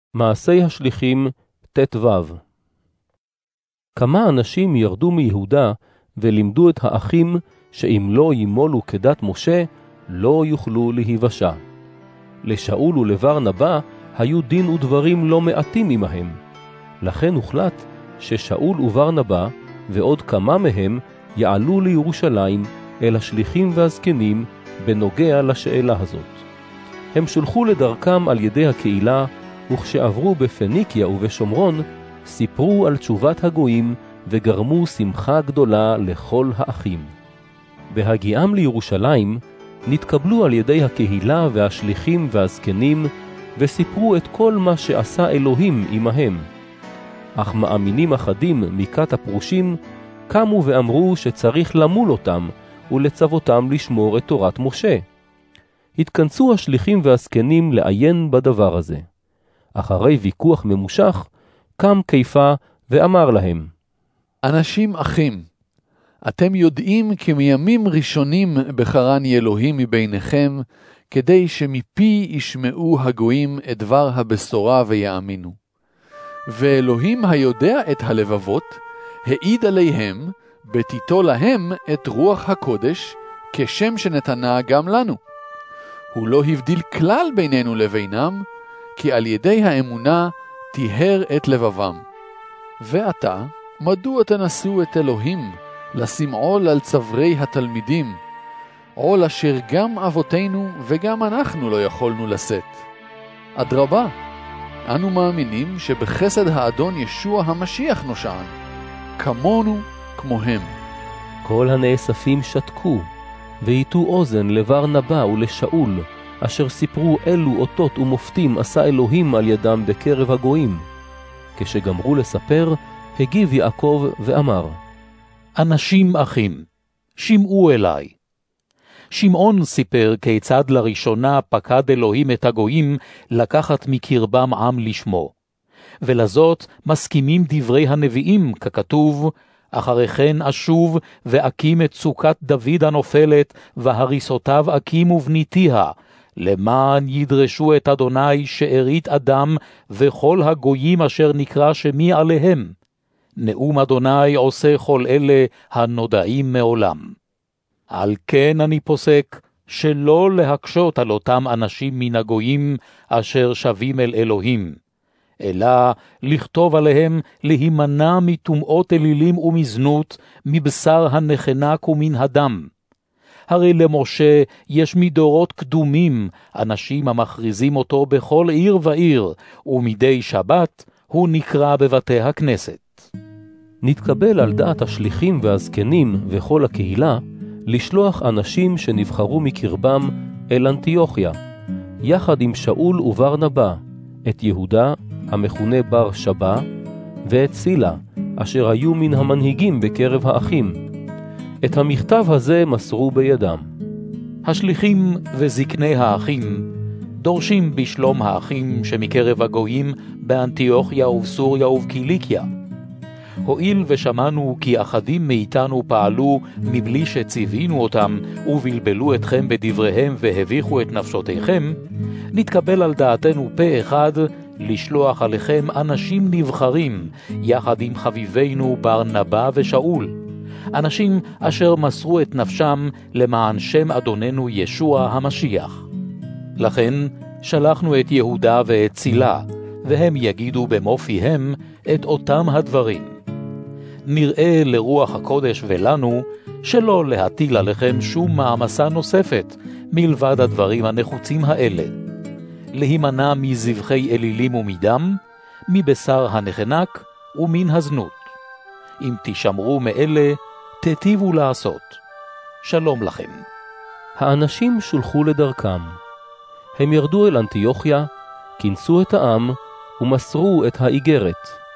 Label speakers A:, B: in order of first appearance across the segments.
A: מעשי השליחים ט"ו. כמה אנשים ירדו מיהודה ולימדו את האחים שאם לא ימולו כדת משה, לא יוכלו להיוושע. לשאול ולברנבא היו דין ודברים לא מעטים עמהם. לכן הוחלט ששאול וברנבא ועוד כמה מהם יעלו לירושלים אל השליחים והזקנים בנוגע לשאלה הזאת. הם שולחו לדרכם על ידי הקהילה, וכשעברו בפניקיה ובשומרון, סיפרו על תשובת הגויים וגרמו שמחה גדולה לכל האחים. בהגיעם לירושלים, נתקבלו על ידי הקהילה והשליחים והזקנים, וסיפרו את כל מה שעשה אלוהים עמהם. אך מאמינים אחדים מכת הפרושים קמו ואמרו שצריך למול אותם ולצוותם לשמור את תורת משה. התכנסו השליחים והזקנים לעיין בדבר הזה. אחרי ויכוח ממושך, קם קיפה ואמר להם,
B: אנשים אחים, אתם יודעים כי מימים ראשונים בחרני אלוהים מביניכם, כדי שמפי ישמעו הגויים את דבר הבשורה ויאמינו. ואלוהים היודע את הלבבות, העיד עליהם, בתיתו להם את רוח הקודש, כשם שנתנה גם לנו. הוא לא הבדיל כלל בינינו לבינם, כי על ידי האמונה תיהר את לבבם. ועתה, מדוע תנסו את אלוהים, לשים עול על צווארי התלמידים, עול אשר גם אבותינו וגם אנחנו לא יכולנו לשאת? אדרבה, אנו מאמינים שבחסד האדון ישוע המשיח נושען, כמונו כמוהם.
A: כל הנאספים שתקו, והיטו אוזן לברנבא ולשאול, אשר סיפרו אילו אותות ומופתים עשה אלוהים על ידם בקרב הגויים. כשגמרו לספר, הגיב יעקב ואמר,
C: אנשים אחים, שמעו אליי. שמעון סיפר כיצד לראשונה פקד אלוהים את הגויים לקחת מקרבם עם לשמו. ולזאת מסכימים דברי הנביאים, ככתוב, אחרי כן אשוב ואקים את סוכת דוד הנופלת, והריסותיו אקים ובניתיה, למען ידרשו את אדוני שארית אדם וכל הגויים אשר נקרא שמי עליהם. נאום אדוני עושה כל אלה הנודעים מעולם. על כן אני פוסק שלא להקשות על אותם אנשים מן הגויים אשר שבים אל אלוהים, אלא לכתוב עליהם להימנע מטומאות אלילים ומזנות, מבשר הנחנק ומן הדם. הרי למשה יש מדורות קדומים אנשים המכריזים אותו בכל עיר ועיר, ומדי שבת הוא נקרא בבתי הכנסת.
A: נתקבל על דעת השליחים והזקנים וכל הקהילה, לשלוח אנשים שנבחרו מקרבם אל אנטיוכיה, יחד עם שאול וברנבא, את יהודה, המכונה בר שבא, ואת סילה, אשר היו מן המנהיגים בקרב האחים. את המכתב הזה מסרו בידם.
C: השליחים וזקני האחים דורשים בשלום האחים שמקרב הגויים באנטיוכיה ובסוריה ובקיליקיה. הואיל ושמענו כי אחדים מאיתנו פעלו מבלי שציווינו אותם ובלבלו אתכם בדבריהם והביכו את נפשותיכם, נתקבל על דעתנו פה אחד לשלוח עליכם אנשים נבחרים יחד עם חביבינו ברנבא ושאול, אנשים אשר מסרו את נפשם למען שם אדוננו ישוע המשיח. לכן שלחנו את יהודה ואת סילה, והם יגידו במו פיהם את אותם הדברים. נראה לרוח הקודש ולנו שלא להטיל עליכם שום מעמסה נוספת מלבד הדברים הנחוצים האלה. להימנע מזבחי אלילים ומדם, מבשר הנחנק ומן הזנות. אם תשמרו מאלה, תטיבו לעשות. שלום לכם.
A: האנשים שולחו לדרכם. הם ירדו אל אנטיוכיה, כינסו את העם ומסרו את האיגרת.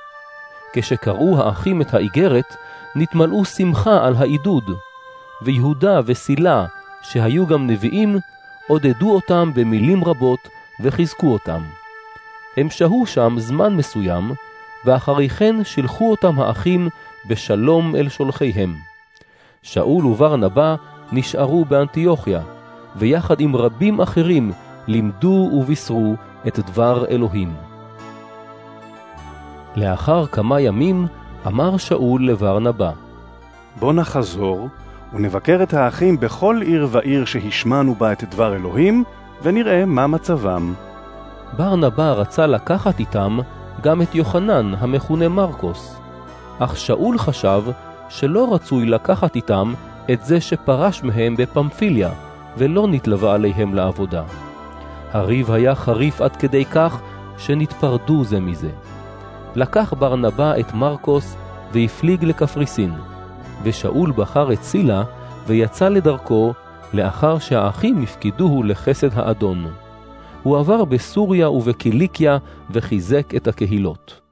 A: כשקראו האחים את האיגרת, נתמלאו שמחה על העידוד, ויהודה וסילה, שהיו גם נביאים, עודדו אותם במילים רבות וחיזקו אותם. הם שהו שם זמן מסוים, ואחרי כן שלחו אותם האחים בשלום אל שולחיהם. שאול וברנבא נשארו באנטיוכיה, ויחד עם רבים אחרים לימדו ובישרו את דבר אלוהים. לאחר כמה ימים אמר שאול לברנבא,
D: בוא נחזור ונבקר את האחים בכל עיר ועיר שהשמענו בה את דבר אלוהים, ונראה מה מצבם.
A: ברנבא רצה לקחת איתם גם את יוחנן המכונה מרקוס, אך שאול חשב שלא רצוי לקחת איתם את זה שפרש מהם בפמפיליה, ולא נתלווה עליהם לעבודה. הריב היה חריף עד כדי כך שנתפרדו זה מזה. לקח ברנבא את מרקוס והפליג לקפריסין, ושאול בחר את סילה ויצא לדרכו לאחר שהאחים הפקידוהו לחסד האדון. הוא עבר בסוריה ובקיליקיה וחיזק את הקהילות.